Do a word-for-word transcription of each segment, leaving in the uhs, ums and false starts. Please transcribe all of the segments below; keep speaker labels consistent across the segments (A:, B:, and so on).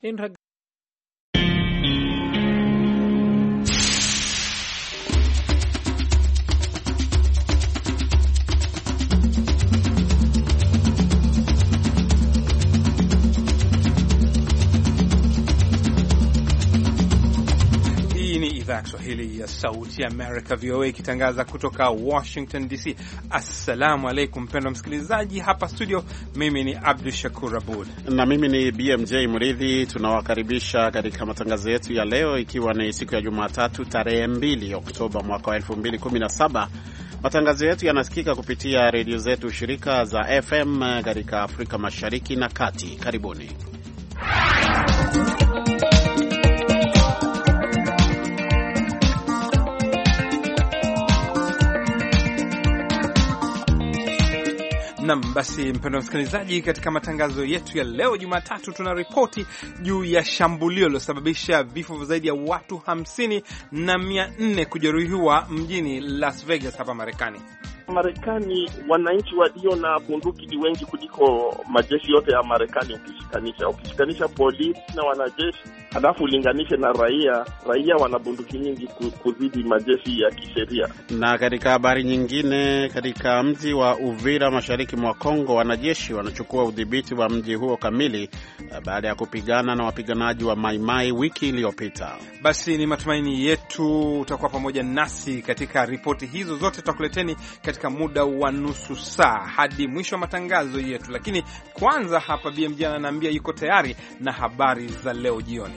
A: in rag- ya Kiswahili ya Sauti ya America V O A ikitangaza kutoka Washington D C. Assalamu alaikum mpendwa msikilizaji, hapa studio mimi ni Abdul Shakur Abud
B: na mimi ni B M J Mridhi. Tunawakaribisha katika matangazo yetu ya leo, ikiwa ni siku ya Jumatatu tarehe mbili Oktoba mwaka wa elfu mbili kumi na saba. Matangazo yetu yanasikika kupitia redio zetu shirika za F M katika Afrika Mashariki na Kati. Karibuni.
A: Nam, basi mpendwa msikilizaji, katika matangazo yetu ya leo Jumatatu tuna ripoti juu ya shambulio lilosababisha vifo vya zaidi ya watu hamsini na mia nne kujeruhiwa mjini Las Vegas hapa Marekani.
C: Marekani, wananchi walio na bunduki ni wengi kuliko majeshi yote ya Marekani ukishikanisha. Ukishikanisha polisi na wanajeshi, halafu ulinganishe na raia, raia wana bunduki nyingi kuzidi majeshi ya kisheria.
B: Na katika habari nyingine, katika mji wa Uvira mashariki mwa Kongo, wanajeshi wanachukua udhibiti wa mji huo kamili baada ya kupigana na wapiganaji wa Mai Mai wiki iliyopita.
A: Basi ni matumaini yetu utakuwa pamoja nasi katika ripoti hizo zote, tutakuleteni katika muda wa nusu saa hadi mwisho wa matangazo yetu. Lakini kwanza hapa B M J ananiambia yuko tayari na habari za leo jioni.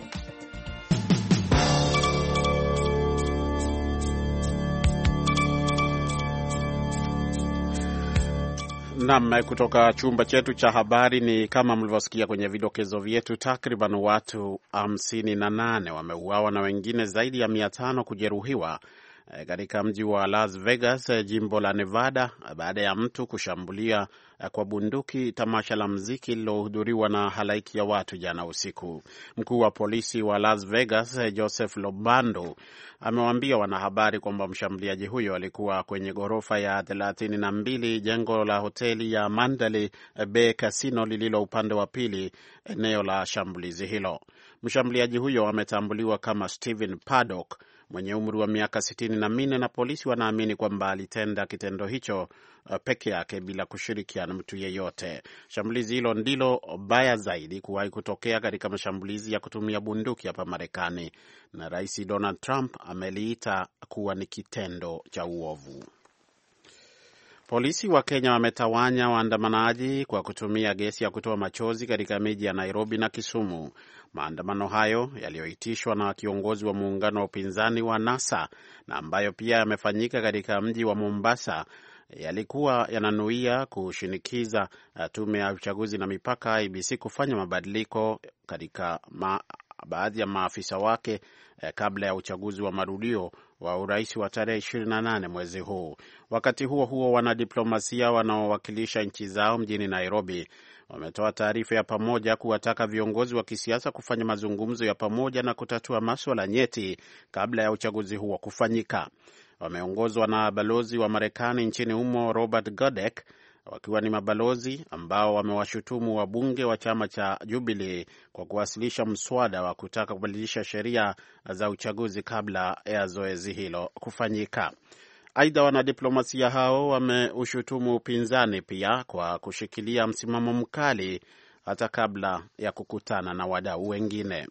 B: Naam, kutoka chumba chetu cha habari, ni kama mlivyosikia kwenye vidokezo vyetu, takriban watu hamsini na nane wameuawa na wengine zaidi ya mia tano kujeruhiwa katika mji wa Las Vegas, jimbo la Nevada, baada ya mtu kushambulia kwa bunduki tamasha la muziki lilohudhuriwa na halaiki ya watu jana usiku. Mkuu wa polisi wa Las Vegas, Joseph Lobando, amewaambia wanahabari kwamba mshambuliaji huyo alikuwa kwenye ghorofa ya thelathini na mbili jengo la hoteli ya Mandalay Bay Casino lililo upande wa pili eneo la shambulizi hilo. Mshambuliaji huyo ametambuliwa kama Stephen Paddock mwenye umri wa miaka sitini na minne, na polisi wanaamini kwamba alitenda kitendo hicho uh, peke yake bila kushirikiana na mtu yeyote. Shambulizi hilo ndilo baya zaidi kuwahi kutokea katika mashambulizi ya kutumia bunduki hapa Marekani, na Rais Donald Trump ameliita kuwa ni kitendo cha uovu. Polisi wa Kenya wametawanya waandamanaji kwa kutumia gesi ya kutoa machozi katika miji ya Nairobi na Kisumu. Maandamano hayo yaliyoitishwa na kiongozi wa muungano wa upinzani wa NASA na ambayo pia yamefanyika katika mji wa Mombasa yalikuwa yananuia kushinikiza tume ya uchaguzi na mipaka I B C kufanya mabadiliko katika ma, baadhi ya maafisa wake eh, kabla ya uchaguzi wa marudio wa urais wa tarehe ishirini na nane mwezi huu. Wakati huo huo, wanadiplomasia wanaowakilisha nchi zao mjini Nairobi wametoa taarifa ya pamoja kuwataka viongozi wa kisiasa kufanya mazungumzo ya pamoja na kutatua masuala nyeti kabla ya uchaguzi huo kufanyika. Wameongozwa na balozi wa Marekani nchini humo Robert Godek, wakiwa ni mabalozi ambao wamewashutumu wabunge wa chama cha Jubilee kwa kuwasilisha mswada wa kutaka kubadilisha sheria za uchaguzi kabla ya zoezi hilo kufanyika. Aidha, wanadiplomasia hao wameushutumu upinzani pia kwa kushikilia msimamo mkali hata kabla ya kukutana na wadau wengine.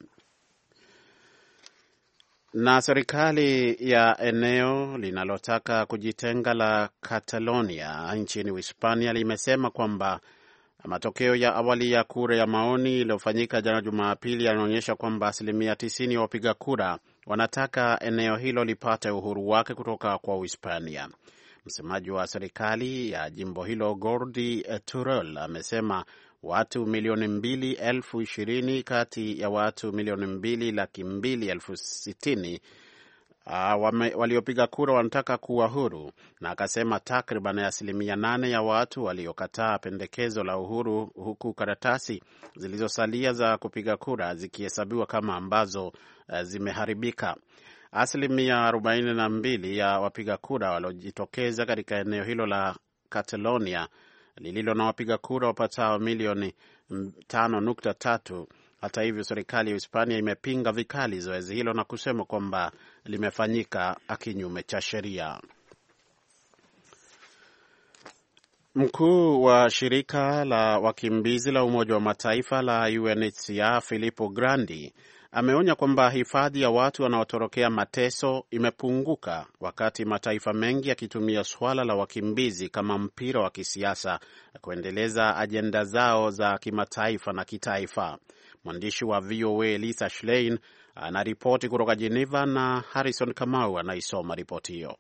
B: Na serikali ya eneo linalotaka kujitenga la Catalonia nchini Uhispania limesema kwamba matokeo ya awali ya kura ya maoni iliyofanyika jana Jumapili yanaonyesha kwamba asilimia tisini ya wapiga kura wanataka eneo hilo lipate uhuru wake kutoka kwa Uhispania. Msemaji wa serikali ya jimbo hilo Gordi Turel amesema watu milioni mbili elfu ishirini kati ya watu milioni mbili laki mbili elfu sitini uh, waliopiga kura wanataka kuwa huru, na akasema takriban asilimia nane ya watu waliokataa pendekezo la uhuru, huku karatasi zilizosalia za kupiga kura zikihesabiwa kama ambazo uh, zimeharibika. Asilimia arobaini na mbili ya wapiga kura waliojitokeza katika eneo hilo la Catalonia lililo na wapiga kura wapatao milioni tano nukta tatu Hata hivyo, serikali ya Hispania imepinga vikali zoezi hilo na kusema kwamba limefanyika kinyume cha sheria. Mkuu wa shirika la wakimbizi la Umoja wa Mataifa la U N H C R Filippo Grandi ameonya kwamba hifadhi ya watu wanaotorokea mateso imepunguka wakati mataifa mengi yakitumia suala la wakimbizi kama mpira wa kisiasa kuendeleza ajenda zao za kimataifa na kitaifa. Mwandishi wa V O A Lisa Schlein anaripoti kutoka Geneva na Harrison Kamau anaisoma ripoti hiyo.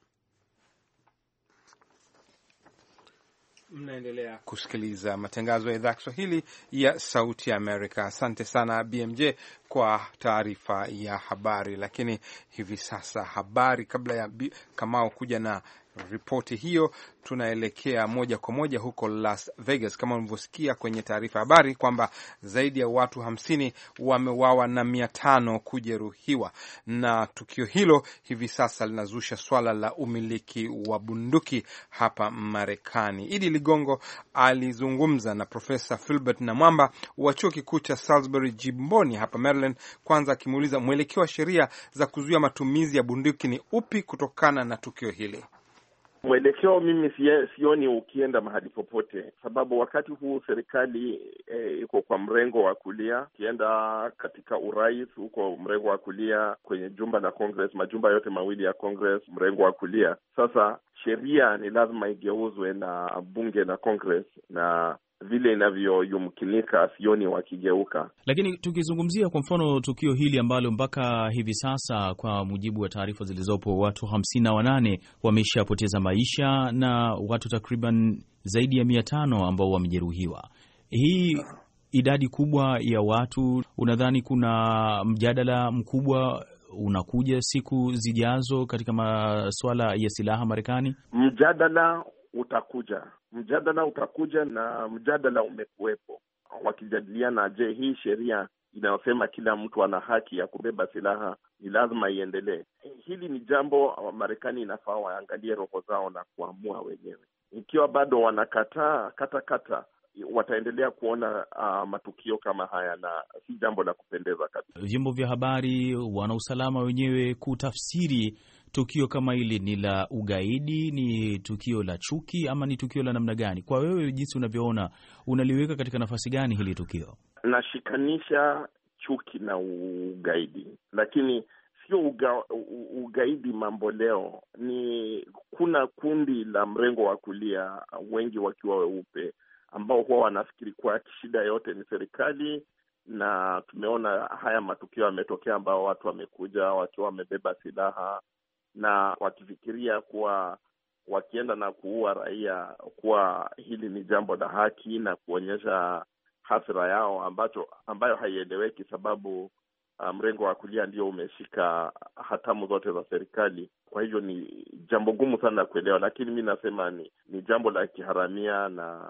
A: Mnaendelea kusikiliza matangazo ya idhaa ya Kiswahili ya Sauti ya Amerika. Asante sana B M J kwa taarifa ya habari. Lakini hivi sasa habari, kabla ya Kamau kuja na ripoti hiyo, tunaelekea moja kwa moja huko Las Vegas. Kama mlivyosikia kwenye taarifa habari kwamba zaidi ya watu hamsini wameuawa na mia tano kujeruhiwa, na tukio hilo hivi sasa linazusha swala la umiliki wa bunduki hapa Marekani. Idi Ligongo alizungumza na Profesa Philbert Namwamba wa chuo kikuu cha Salisbury jimboni hapa Maryland, kwanza akimuuliza mwelekeo wa sheria za kuzuia matumizi ya bunduki ni upi kutokana na tukio hili.
C: Mwelekeo mimi sioni ukienda mahali popote, sababu wakati huu serikali e, iko kwa mrengo wa kulia. Ukienda katika urais huko mrengo wa kulia, kwenye jumba la Congress, majumba yote mawili ya Congress mrengo wa kulia. Sasa sheria ni lazima igeuzwe na bunge la Congress, na vile inavyoyumkinika sioni wakigeuka.
D: Lakini tukizungumzia kwa mfano tukio hili ambalo mpaka hivi sasa kwa mujibu wa taarifa zilizopo watu hamsini na wanane wameshapoteza maisha na watu takriban zaidi ya mia tano ambao wamejeruhiwa. Hii idadi kubwa ya watu, unadhani kuna mjadala mkubwa unakuja siku zijazo katika masuala ya silaha Marekani?
C: Mjadala utakuja. Mjadala utakuja na mjadala umekuwepo, wakijadiliana, je, hii sheria inayosema kila mtu ana haki ya kubeba silaha ni lazima iendelee? Hili ni jambo Marekani inafaa waangalie roho zao na kuamua wenyewe. Ikiwa bado wanakataa kata kata, wataendelea kuona uh, matukio kama haya, na si jambo la kupendeza kabisa.
D: Vyombo vya habari, wana usalama wenyewe kutafsiri tukio kama hili ni la ugaidi, ni tukio la chuki, ama ni tukio la namna gani? Kwa wewe jinsi unavyoona, unaliweka katika nafasi gani hili tukio?
C: Nashikanisha chuki na ugaidi, lakini sio uga, ugaidi mambo leo. Ni kuna kundi la mrengo wa kulia, wengi wakiwa weupe, ambao huwa wanafikiri kwa shida yote ni serikali, na tumeona haya matukio yametokea ambao watu wamekuja wakiwa wamebeba silaha na wakifikiria kuwa wakienda na kuua raia kuwa hili ni jambo la haki na kuonyesha hasira yao, ambacho ambayo haieleweki, sababu mrengo wa kulia ndio umeshika hatamu zote za serikali. Kwa hivyo ni jambo gumu sana kuelewa, lakini mimi nasema ni, ni jambo la kiharamia na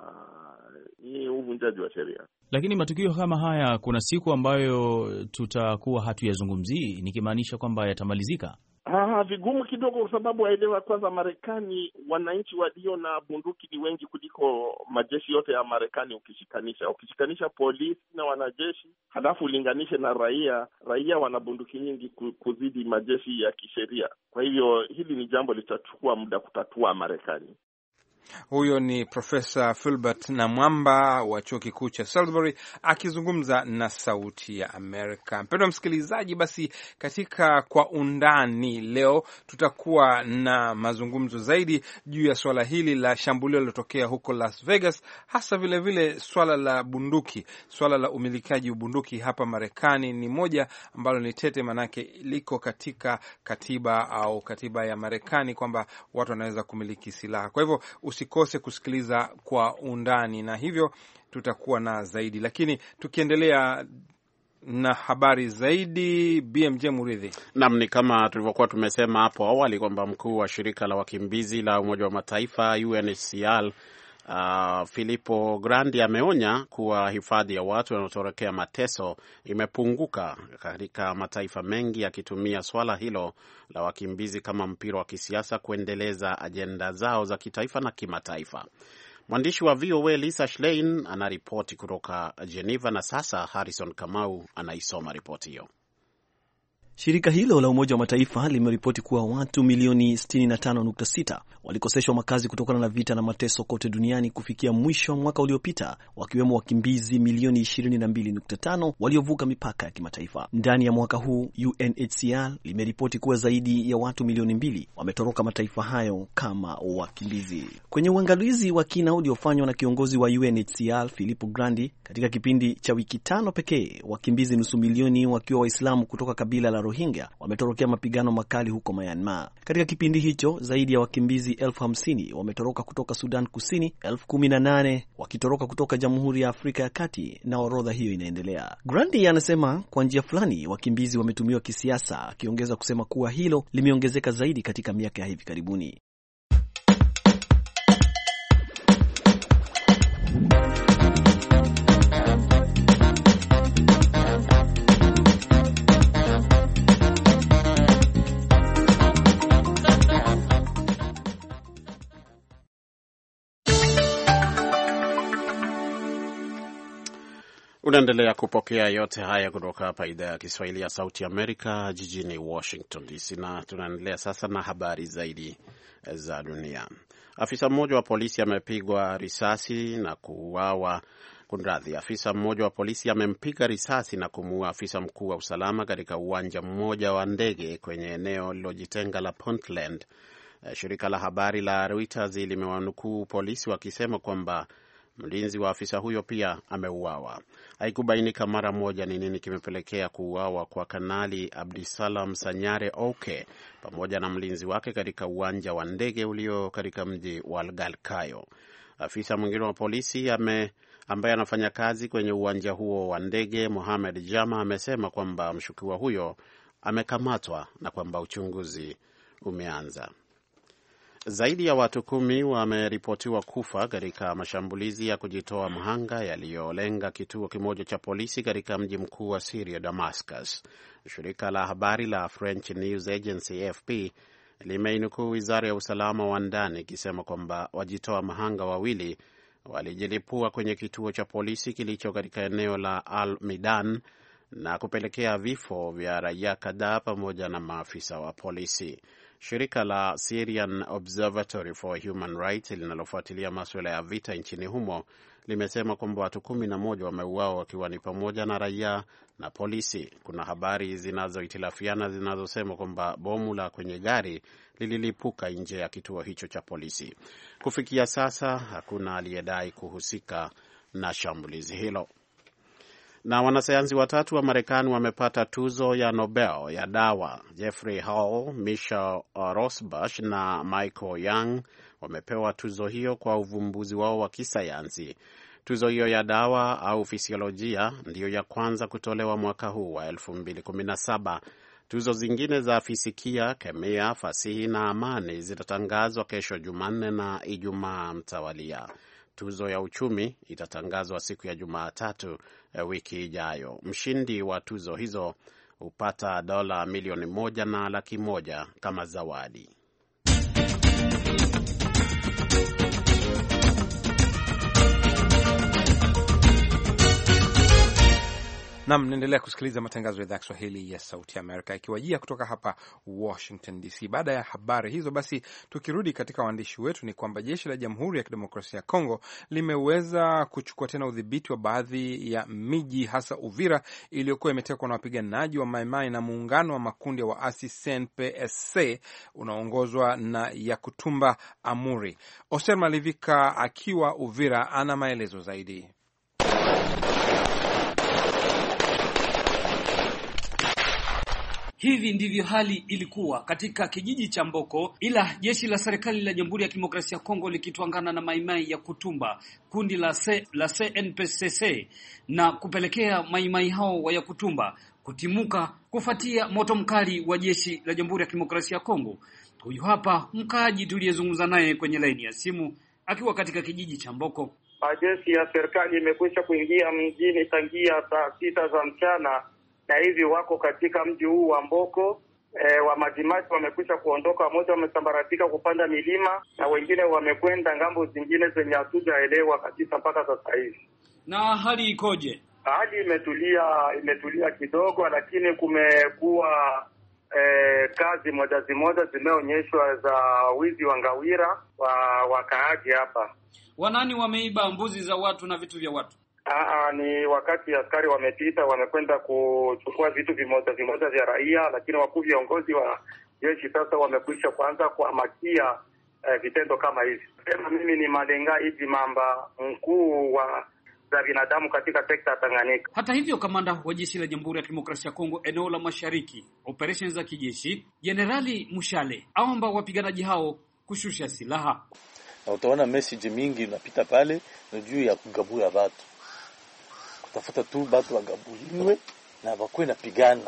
C: ni uvunjaji wa sheria.
D: Lakini matukio kama haya kuna siku ambayo tutakuwa hatuyazungumzii, nikimaanisha kwamba yatamalizika.
C: Ah, vigumu kidogo, kwa sababu waelewa kwanza, Marekani wananchi walio na bunduki ni wengi kuliko majeshi yote ya Marekani. Ukishikanisha ukishikanisha polisi na wanajeshi, halafu ulinganishe na raia, raia wana bunduki nyingi kuzidi majeshi ya kisheria. Kwa hivyo hili ni jambo litachukua muda kutatua Marekani.
A: Huyo ni Profesa Philbert Namwamba wa chuo kikuu cha Salisbury akizungumza na Sauti ya Amerika. Mpendwa msikilizaji, basi katika Kwa Undani leo tutakuwa na mazungumzo zaidi juu ya swala hili la shambulio lilotokea huko Las Vegas, hasa vile vile swala la bunduki. Swala la umilikaji wa bunduki hapa Marekani ni moja ambalo ni tete, manake liko katika katiba au katiba ya Marekani kwamba watu wanaweza kumiliki silaha. Kwa hivyo usikose kusikiliza Kwa Undani, na hivyo tutakuwa na zaidi. Lakini tukiendelea na habari zaidi, B M J Muridhi.
B: Naam, ni kama tulivyokuwa tumesema hapo awali kwamba mkuu wa shirika la wakimbizi la Umoja wa Mataifa U N H C R Uh, Filippo Grandi ameonya kuwa hifadhi ya watu wanaotorokea mateso imepunguka katika mataifa mengi, yakitumia swala hilo la wakimbizi kama mpira wa kisiasa kuendeleza ajenda zao za kitaifa na kimataifa. Mwandishi wa V O A Lisa Schlein anaripoti kutoka Geneva, na sasa Harrison Kamau anaisoma ripoti hiyo.
E: Shirika hilo la Umoja wa Mataifa limeripoti kuwa watu milioni sitini na tano nukta sita walikoseshwa makazi kutokana na vita na mateso kote duniani kufikia mwisho mwaka uliopita, wakiwemo wakimbizi milioni ishirini na mbili nukta tano waliovuka mipaka ya kimataifa. Ndani ya mwaka huu U N H C R limeripoti kuwa zaidi ya watu milioni mbili wametoroka mataifa hayo kama wakimbizi. Kwenye uangalizi wa kina uliofanywa na kiongozi wa U N H C R Filippo Grandi, katika kipindi cha wiki tano pekee, wakimbizi nusu milioni wakiwa Waislamu kutoka kabila la Rohingya wametorokea mapigano makali huko Myanmar. Katika kipindi hicho zaidi ya wakimbizi elfu hamsini wametoroka kutoka Sudan Kusini, elfu kumi na nane wakitoroka kutoka Jamhuri ya Afrika ya Kati, na orodha hiyo inaendelea. Grandi anasema kwa njia fulani wakimbizi wametumiwa kisiasa, akiongeza kusema kuwa hilo limeongezeka zaidi katika miaka ya hivi karibuni.
B: Unaendelea kupokea yote haya kutoka hapa idhaa ya Kiswahili ya Sauti Amerika jijini Washington D C, na tunaendelea sasa na habari zaidi za dunia. Afisa mmoja wa polisi amepigwa risasi na kuuawa Kunradhi, afisa mmoja wa polisi amempiga risasi na kumuua afisa mkuu wa usalama katika uwanja mmoja wa ndege kwenye eneo lilojitenga la Puntland. Shirika la habari la Reuters limewanukuu polisi wakisema kwamba mlinzi wa afisa huyo pia ameuawa. Haikubainika mara moja ni nini kimepelekea kuuawa kwa Kanali Abdisalam Sanyare Oke pamoja na mlinzi wake katika uwanja wa ndege ulio katika mji wa Galkayo. Afisa mwingine wa polisi ame ambaye anafanya kazi kwenye uwanja huo wa ndege, Mohamed Jama, amesema kwamba mshukiwa huyo amekamatwa na kwamba uchunguzi umeanza. Zaidi ya watu kumi wameripotiwa kufa katika mashambulizi ya kujitoa mhanga yaliyolenga kituo kimoja cha polisi katika mji mkuu wa Syria, Damascus. Shirika la habari la French News Agency A F P limeinukuu wizara ya usalama wa ndani ikisema kwamba wajitoa mhanga wawili walijilipua kwenye kituo cha polisi kilicho katika eneo la Al-Midan na kupelekea vifo vya raia kadhaa pamoja na maafisa wa polisi. Shirika la Syrian Observatory for Human Rights linalofuatilia masuala ya vita nchini humo limesema kwamba watu kumi na moja wameuawa wakiwa ni pamoja na raia na polisi. Kuna habari zinazohitilafiana zinazosema kwamba bomu la kwenye gari lililipuka nje ya kituo hicho cha polisi. Kufikia sasa hakuna aliyedai kuhusika na shambulizi hilo. Na wanasayansi watatu wa Marekani wamepata tuzo ya Nobel ya dawa. Jeffrey Hall, Michelle Rosbash na Michael Young wamepewa tuzo hiyo kwa uvumbuzi wao wa kisayansi. Tuzo hiyo ya dawa au fisiolojia ndiyo ya kwanza kutolewa mwaka huu wa elfu mbili kumi na saba. Tuzo zingine za fizikia, kemia, fasihi na amani zitatangazwa kesho Jumanne na Ijumaa mtawalia. Tuzo ya uchumi itatangazwa siku ya Jumatatu wiki ijayo. Mshindi wa tuzo hizo hupata dola milioni moja na laki moja kama zawadi.
A: Na mnaendelea kusikiliza matangazo ya idhaa ya Kiswahili ya Sauti Amerika ikiwajia kutoka hapa Washington D C. Baada ya habari hizo, basi tukirudi katika waandishi wetu, ni kwamba jeshi la Jamhuri ya Kidemokrasia ya Kongo limeweza kuchukua tena udhibiti wa baadhi ya miji, hasa Uvira iliyokuwa imetekwa na wapiganaji wa Mai Mai na muungano wa makundi ya waasi C N P S C unaoongozwa na Yakutumba Amuri. Oser Malivika akiwa Uvira ana maelezo zaidi.
F: Hivi ndivyo hali ilikuwa katika kijiji cha Mboko, ila jeshi la serikali la Jamhuri ya Kidemokrasia ya Kongo likitwangana na Maimai ya Kutumba, kundi la C, la C N P S C, na kupelekea Maimai hao wa ya Kutumba kutimuka kufuatia moto mkali wa jeshi la Jamhuri ya Kidemokrasia ya Kongo. Huyu hapa mkaaji tuliyezungumza naye kwenye laini ya simu akiwa katika kijiji cha Mboko.
G: Jeshi ya serikali imekwisha kuingia mjini tangia saa sita za mchana na hivi wako katika mji huu wa Mboko, E, wa majimaji wamekwisha kuondoka, wamoja wamesambaratika kupanda milima na wengine wamekwenda ngambo zingine zenye hatujaelewa kabisa mpaka sasa hivi.
F: Na hali ikoje?
G: Hali imetulia, imetulia kidogo, lakini kumekuwa e, kazi moja zimoja zimeonyeshwa za wizi wa ngawira wa wakaaji hapa.
F: Wanani wameiba mbuzi za watu na vitu vya watu?
G: Aa, ni wakati askari wamepita, wamekwenda kuchukua vitu vimoja vimoja vya raia, lakini wakuu viongozi wa jeshi sasa wamekwisha kuanza kuhamakia eh, vitendo kama hivi. Sema mimi ni Malenga hivi Mamba, mkuu wa za binadamu katika sekta ya Tanganyika.
F: Hata hivyo, kamanda wa jeshi la Jamhuri ya Kidemokrasia ya Kongo eneo la Mashariki, operations za kijeshi, Jenerali Mushale aomba wapiganaji hao kushusha silaha.
H: Na utaona message mingi inapita pale na juu ya kugabula watu. Kutafuta tu watu wagabuliwe na wakwe na pigana.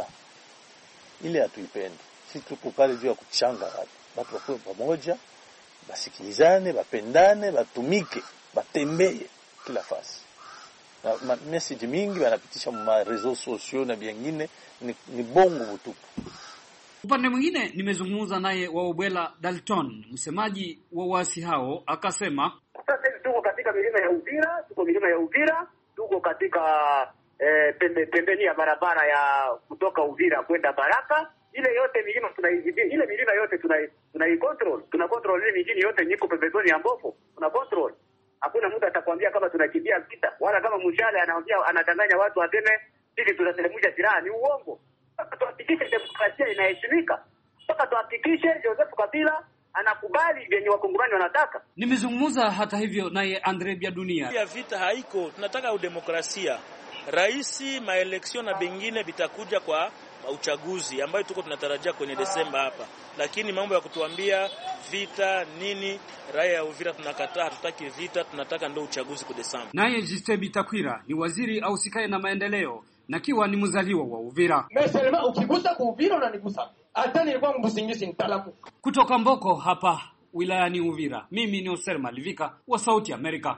H: Ile hatuipendi. Sisi tuko pale juu ya kuchanga watu. Watu wakwe pamoja, basikilizane, bapendane, batumike, batembee kila fasi. Na message mingi wanapitisha ma reseaux sociaux na vingine ni, ni bongo butupu.
F: Upande mwingine nimezungumza naye Waobwela Dalton, msemaji wa waasi hao, akasema
G: sasa hivi tuko katika milima ya Uvira, tuko milima ya Uvira, tuko katika eh, pembe, pembeni ya barabara ya kutoka Uvira kwenda Baraka. Ile yote milima tunaidhibiti, ile milima yote tunai tunai control, tuna control ile mijini yote niko pembezoni ya Mbofo, tuna control. Hakuna mtu atakwambia kama tunakimbia vita, wala kama Mushale anaambia anadanganya watu aseme sisi tunaselemusha silaha, ni uongo. Sasa tuhakikishe demokrasia inaheshimika. Sasa tuhakikishe Joseph Kabila anakubali vyenye wakongomani wanataka.
F: Nimezungumza hata hivyo naye Andre Bia Dunia.
I: Ya vita haiko, tunataka udemokrasia. Raisi, maeleksyon na bengine vitakuja kwa uchaguzi ambayo tuko tunatarajia kwenye Desemba hapa. Lakini mambo ya kutuambia vita nini, raia ya Uvira tunakataa, hatutaki vita, tunataka ndio uchaguzi kwa Desemba.
F: Naye Jistebi Takwira ni waziri au sikae na maendeleo na kiwa ni mzaliwa wa Uvira.
J: Mesema ukigusa kwa Uvira unanigusa. Hata nilikuwa mbusingisi mtaalamu.
F: Kutoka Mboko hapa wilayani Uvira, mimi ni Oser Malivika wa Sauti Amerika.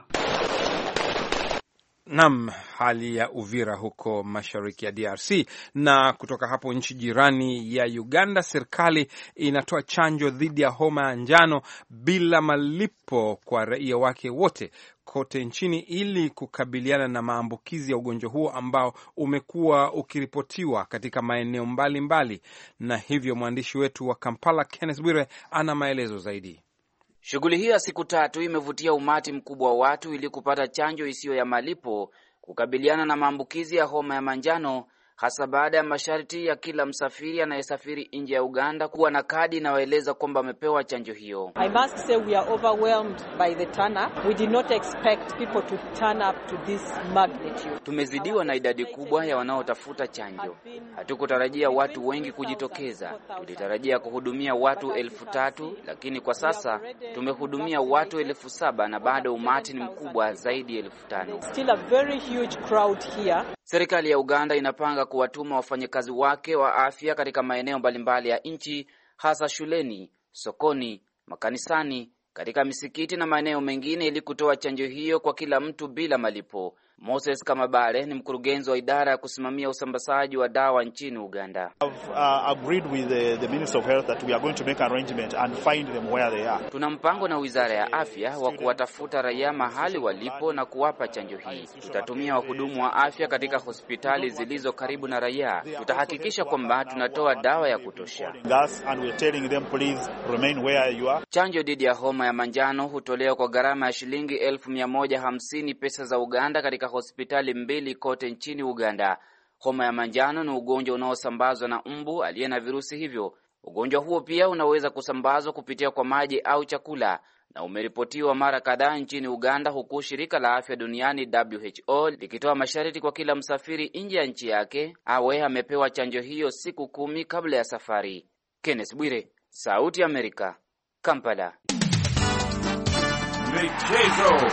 A: Nam, hali ya Uvira huko mashariki ya D R C. Na kutoka hapo nchi jirani ya Uganda, serikali inatoa chanjo dhidi ya homa ya njano bila malipo kwa raia wake wote kote nchini ili kukabiliana na maambukizi ya ugonjwa huo ambao umekuwa ukiripotiwa katika maeneo mbalimbali. Na hivyo mwandishi wetu wa Kampala Kenneth Bwire ana maelezo zaidi.
K: Shughuli hiyo ya siku tatu imevutia umati mkubwa wa watu ili kupata chanjo isiyo ya malipo kukabiliana na maambukizi ya homa ya manjano, hasa baada ya masharti ya kila msafiri anayesafiri nje ya Uganda kuwa na kadi inayoeleza kwamba amepewa chanjo hiyo.
L: I must say we are overwhelmed by the turn up. We did not expect people to turn up to this magnitude.
K: Tumezidiwa na idadi kubwa ya wanaotafuta chanjo. Hatukutarajia watu wengi kujitokeza. Tulitarajia kuhudumia watu elfu tatu, lakini kwa sasa tumehudumia watu elfu saba na bado umati ni mkubwa zaidi ya elfu tano.
L: Still a very huge crowd here.
K: Serikali ya Uganda inapanga kuwatuma wafanyakazi wake wa afya katika maeneo mbalimbali ya nchi, hasa shuleni, sokoni, makanisani, katika misikiti na maeneo mengine ili kutoa chanjo hiyo kwa kila mtu bila malipo. Moses Kamabare ni mkurugenzi wa idara ya kusimamia usambazaji wa dawa nchini Uganda.
M: I've uh, agreed with the, the Minister of Health that we are going to make arrangement and find them where they are.
K: Tuna mpango na Wizara ya Afya wa kuwatafuta raia mahali walipo na kuwapa chanjo hii. Tutatumia wahudumu wa afya katika hospitali zilizo karibu na raia. Tutahakikisha kwamba tunatoa dawa ya kutosha.
M: And we are telling them please remain where you are.
K: Chanjo dhidi ya homa ya manjano hutolewa kwa gharama ya shilingi elfu mia moja hamsini pesa za Uganda katika hospitali mbili kote nchini Uganda. Homa ya manjano ni ugonjwa unaosambazwa na mbu aliye na virusi hivyo. Ugonjwa huo pia unaweza kusambazwa kupitia kwa maji au chakula na umeripotiwa mara kadhaa nchini Uganda, huku shirika la afya duniani W H O likitoa masharti kwa kila msafiri nje ya nchi yake awe amepewa chanjo hiyo siku kumi kabla ya safari. Kenneth Bwire, Sauti ya Amerika, Kampala.
N: Michezo.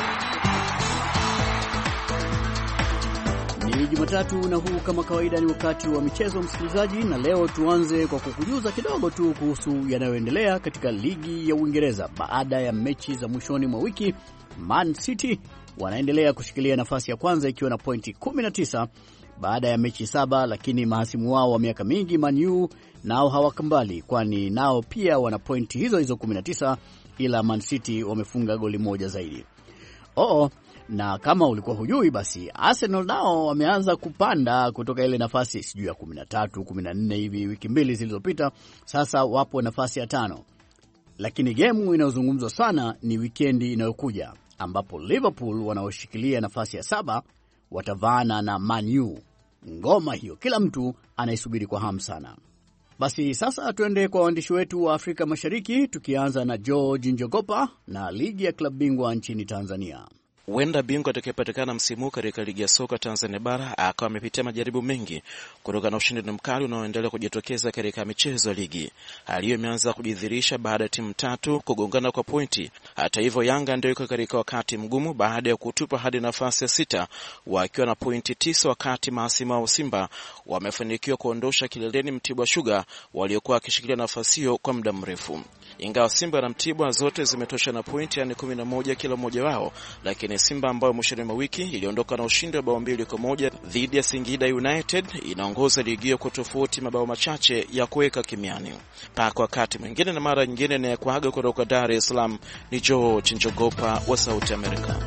N: Ni Jumatatu na huu kama kawaida ni wakati wa michezo, msikilizaji, na leo tuanze kwa kukujuza kidogo tu kuhusu yanayoendelea katika ligi ya Uingereza. Baada ya mechi za mwishoni mwa wiki, Man City wanaendelea kushikilia nafasi ya kwanza ikiwa na pointi kumi na tisa. baada ya mechi saba, lakini mahasimu wao wa miaka mingi Man U nao hawakambali, kwani nao pia wana pointi hizo hizo kumi na tisa, ila Man City wamefunga goli moja zaidi. Oo, na kama ulikuwa hujui, basi Arsenal nao wameanza kupanda kutoka ile nafasi sijui ya kumi na tatu, kumi na nne hivi wiki mbili zilizopita, sasa wapo nafasi ya tano. Lakini gemu inayozungumzwa sana ni wikendi inayokuja ambapo Liverpool wanaoshikilia nafasi ya saba watavaana na Man U. Ngoma hiyo kila mtu anaisubiri kwa hamu sana. Basi sasa tuende kwa waandishi wetu wa Afrika Mashariki, tukianza na George Njogopa na ligi ya klabu bingwa nchini Tanzania.
O: Huenda bingwa atakayepatikana msimu katika ligi ya soka Tanzania bara akawa amepitia majaribu mengi kutoka na ushindani mkali unaoendelea kujitokeza katika michezo ya ligi. Hali hiyo imeanza kujidhihirisha baada ya timu tatu kugongana kwa pointi. Hata hivyo, Yanga ndio iko katika wakati mgumu baada ya kutupa hadi nafasi ya sita wakiwa na pointi tisa, wakati mahasimu wa Simba wamefanikiwa kuondosha kileleni Mtibwa Sugar waliokuwa wakishikilia nafasi hiyo kwa muda mrefu. Ingawa Simba na Mtibwa zote zimetosha na pointi yani kumi na moja kila mmoja wao, lakini Simba ambayo mwishoni mwa wiki iliondoka na ushindi wa bao mbili kwa moja dhidi ya Singida United inaongoza ligi hiyo kwa tofauti mabao machache ya kuweka kimiani. Paka wakati mwingine na mara nyingine na kuaga kutoka Dar es Salaam ni George Njogopa wa Sauti America.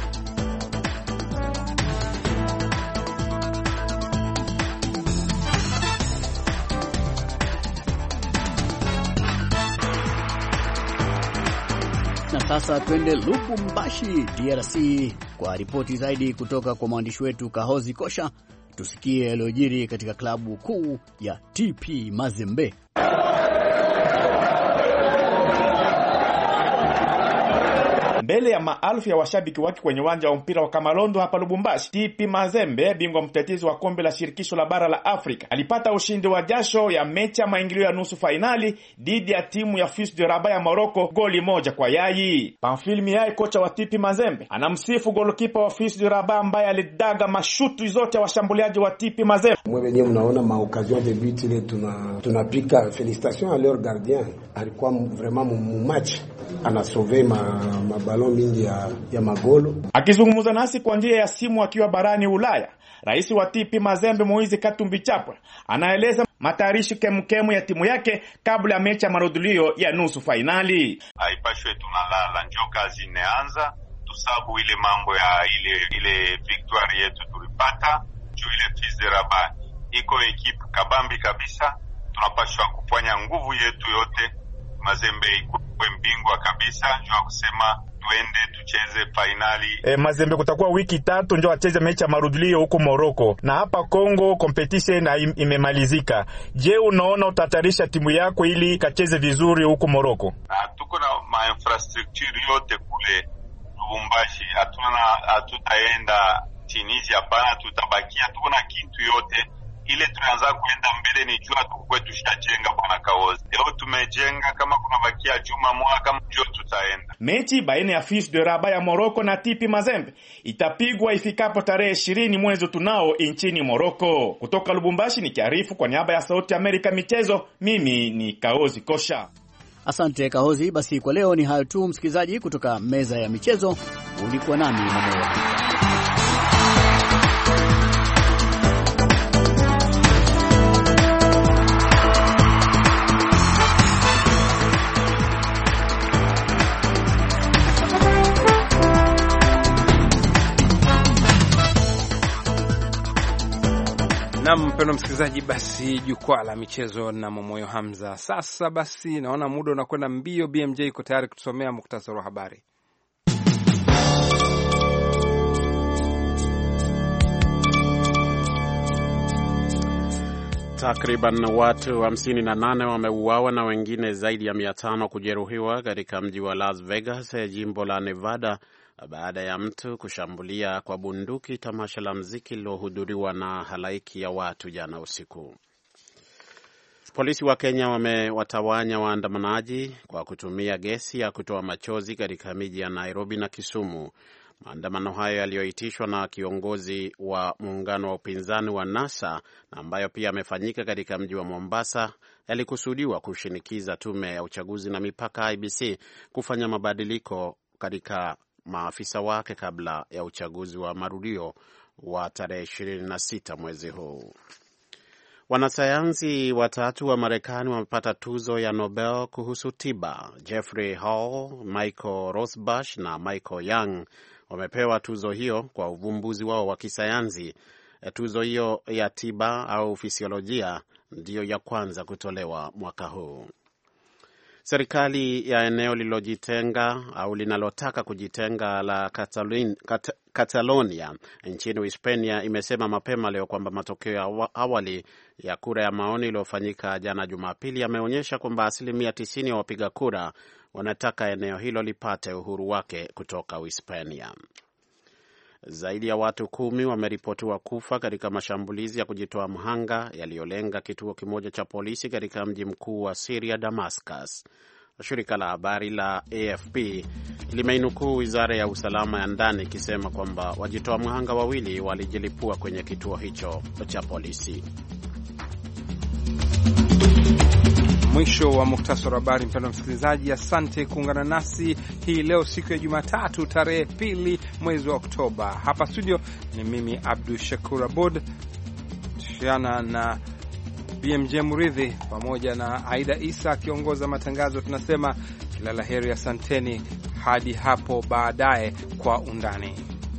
N: Na sasa twende Lubumbashi, D R C kwa ripoti zaidi kutoka kwa mwandishi wetu Kahozi Kosha. Tusikie yaliyojiri katika klabu kuu ya T P Mazembe.
P: Mbele ya maelfu ya washabiki wake kwenye uwanja wa mpira wa Kamalondo hapa Lubumbashi, T P Mazembe, bingwa mtetezi wa kombe la shirikisho la bara la Afrika, alipata ushindi wa jasho ya mechi ya maingilio ya nusu finali dhidi ya timu ya F U S de Rabat ya Morocco goli moja kwa yai. Pamphile Miai, kocha wa T P Mazembe, anamsifu goalkeeper wa F U S de Rabat ambaye alidaga mashutu zote ya washambuliaji wa T P Mazembe.
Q: Mwenyewe mnaona ma occasion de but ile tuna tunapika. Félicitations à leur gardien, alikuwa vraiment mu match, ana sauver ma, ma ballon mingi ya, ya magolo.
P: Akizungumza nasi kwa njia ya simu akiwa barani Ulaya, rais wa T P Mazembe Moizi Katumbi Chapwe anaeleza matayarishi kemkemu ya timu yake kabla ya mechi ya marudulio ya nusu finali.
R: Haipashwe tunalala, njoo kazi imeanza, tusabu ile mambo ya ile ile victory yetu tulipata juu ile F U S de Rabat. Iko ekipu kabambi kabisa, tunapashwa kufanya nguvu yetu yote Mazembe ikuwe mbingwa kabisa, njoo kusema tuende tucheze finali.
P: E, Mazembe kutakuwa wiki tatu njoo acheze mechi ya marudilio huko Morocco, na hapa Kongo competition imemalizika. Je, unaona utatarisha timu yako ili kacheze vizuri huko Morocco?
R: Na tuko na ma infrastructure yote kule Lubumbashi, hatuna hatutaenda Tunisia hapana, tutabakia tuko na kitu yote. Ile tunaanza kuenda mbele ni jua tukwe tushajenga bwana Kaozi. Leo tumejenga, kama kuna bakia juma mwaka mjo tutaenda.
P: Mechi baina ya F U S de Rabat ya Morocco na T P Mazembe itapigwa ifikapo tarehe ishirini mwezi tunao nchini Morocco. Kutoka Lubumbashi nikiarifu kwa niaba ya Sauti Amerika michezo, mimi ni Kaozi Kosha.
N: Asante Kaozi. Basi kwa leo ni hayo tu msikilizaji, kutoka meza ya michezo. Ulikuwa nami Mamo.
A: Na mpendwa msikilizaji, basi jukwaa la michezo na Momoyo Hamza. Sasa basi naona muda unakwenda mbio. B M J iko tayari kutusomea muktasari wa habari.
B: Takriban watu hamsini na nane wameuawa na wengine zaidi ya mia tano kujeruhiwa katika mji wa Las Vegas, jimbo la Nevada, baada ya mtu kushambulia kwa bunduki tamasha la muziki lilohudhuriwa na halaiki ya watu jana usiku. Polisi wa Kenya wamewatawanya waandamanaji kwa kutumia gesi ya kutoa machozi katika miji ya Nairobi na Kisumu. Maandamano hayo yaliyoitishwa na kiongozi wa muungano wa upinzani wa NASA na ambayo pia yamefanyika katika mji wa Mombasa yalikusudiwa kushinikiza tume ya uchaguzi na mipaka I B C kufanya mabadiliko katika maafisa wake kabla ya uchaguzi wa marudio wa tarehe ishirini na sita mwezi huu. Wanasayansi watatu wa Marekani wamepata tuzo ya Nobel kuhusu tiba. Jeffrey Hall, Michael Rosbash na Michael Young wamepewa tuzo hiyo kwa uvumbuzi wao wa kisayansi. Tuzo hiyo ya tiba au fisiolojia ndiyo ya kwanza kutolewa mwaka huu. Serikali ya eneo lililojitenga au linalotaka kujitenga la Katalin, Kat, Catalonia nchini Hispania imesema mapema leo kwamba matokeo ya awali ya kura ya maoni iliyofanyika jana Jumapili yameonyesha kwamba asilimia tisini ya wapiga kura wanataka eneo hilo lipate uhuru wake kutoka Hispania. Zaidi ya watu kumi wameripotiwa kufa katika mashambulizi ya kujitoa mhanga yaliyolenga kituo kimoja cha polisi katika mji mkuu wa Syria, Damascus. Shirika la habari la A F P limeinukuu wizara ya usalama ya ndani ikisema kwamba wajitoa mhanga wawili walijilipua kwenye kituo hicho cha polisi.
A: Mwisho wa muktasari wa habari. Mpendwa msikilizaji, asante kuungana nasi hii leo siku ya Jumatatu tarehe pili mwezi wa Oktoba. Hapa studio ni mimi Abdul Shakur Abud Shiana na B M J Muridhi pamoja na Aida Isa akiongoza matangazo. Tunasema kila laheri, asanteni hadi hapo baadaye kwa undani.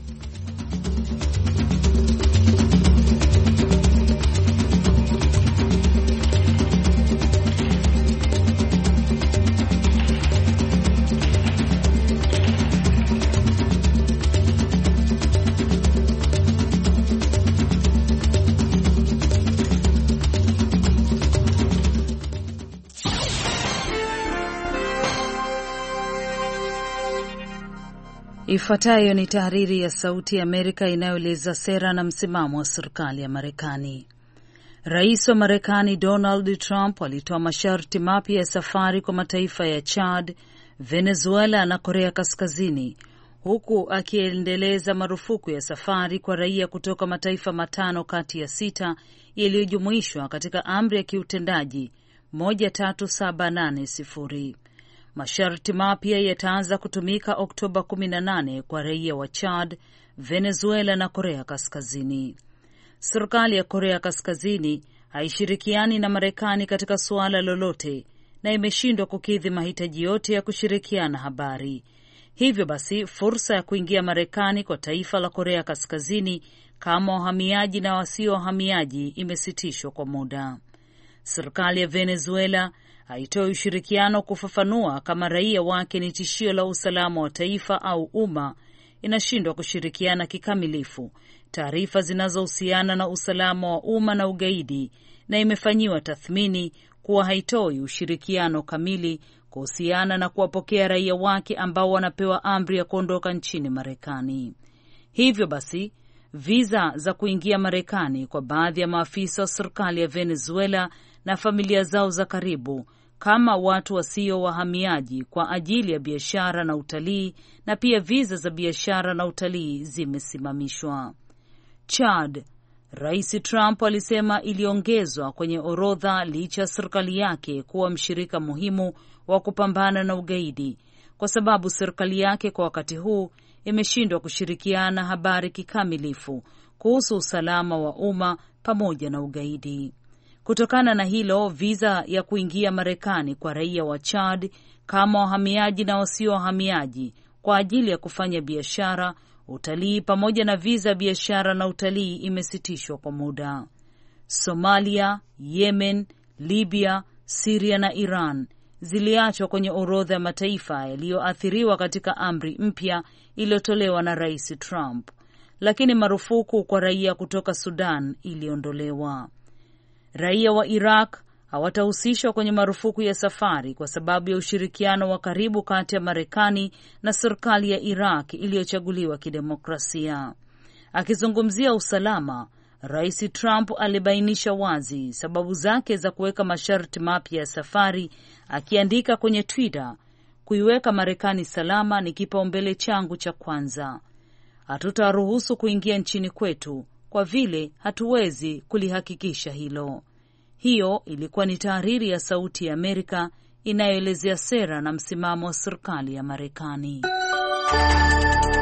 S: Ifuatayo ni tahariri ya Sauti ya Amerika inayoeleza sera na msimamo wa serikali ya Marekani. Rais wa Marekani Donald Trump alitoa masharti mapya ya safari kwa mataifa ya Chad, Venezuela na Korea Kaskazini, huku akiendeleza marufuku ya safari kwa raia kutoka mataifa matano kati ya sita yaliyojumuishwa katika amri ya kiutendaji moja tatu saba nane sifuri. Masharti mapya yataanza kutumika Oktoba kumi na nane kwa raia wa Chad, Venezuela na Korea Kaskazini. Serikali ya Korea Kaskazini haishirikiani na Marekani katika suala lolote na imeshindwa kukidhi mahitaji yote ya kushirikiana habari. Hivyo basi, fursa ya kuingia Marekani kwa taifa la Korea Kaskazini kama wahamiaji na wasio wahamiaji imesitishwa kwa muda. Serikali ya Venezuela haitoi ushirikiano kufafanua kama raia wake ni tishio la usalama wa taifa au umma, inashindwa kushirikiana kikamilifu taarifa zinazohusiana na usalama wa umma na ugaidi, na imefanyiwa tathmini kuwa haitoi ushirikiano kamili kuhusiana na kuwapokea raia wake ambao wanapewa amri ya kuondoka nchini Marekani. Hivyo basi, visa za kuingia Marekani kwa baadhi ya maafisa wa serikali ya Venezuela na familia zao za karibu kama watu wasio wahamiaji kwa ajili ya biashara na utalii, na pia visa za biashara na utalii zimesimamishwa. Chad, Rais Trump alisema iliongezwa kwenye orodha licha serikali yake kuwa mshirika muhimu wa kupambana na ugaidi, kwa sababu serikali yake kwa wakati huu imeshindwa kushirikiana habari kikamilifu kuhusu usalama wa umma pamoja na ugaidi. Kutokana na hilo, visa ya kuingia Marekani kwa raia wa Chad kama wahamiaji na wasio wahamiaji kwa ajili ya kufanya biashara, utalii pamoja na visa ya biashara na utalii imesitishwa kwa muda. Somalia, Yemen, Libya, Syria na Iran ziliachwa kwenye orodha ya mataifa yaliyoathiriwa katika amri mpya iliyotolewa na Rais Trump, lakini marufuku kwa raia kutoka Sudan iliondolewa. Raia wa Iraq hawatahusishwa kwenye marufuku ya safari kwa sababu ya ushirikiano wa karibu kati ya Marekani na serikali ya Iraq iliyochaguliwa kidemokrasia. Akizungumzia usalama, Rais Trump alibainisha wazi sababu zake za kuweka masharti mapya ya safari, akiandika kwenye Twitter, kuiweka Marekani salama ni kipaumbele changu cha kwanza. Hatutaruhusu kuingia nchini kwetu kwa vile hatuwezi kulihakikisha hilo. Hiyo ilikuwa ni tahariri ya Sauti ya Amerika inayoelezea sera na msimamo wa serikali ya Marekani.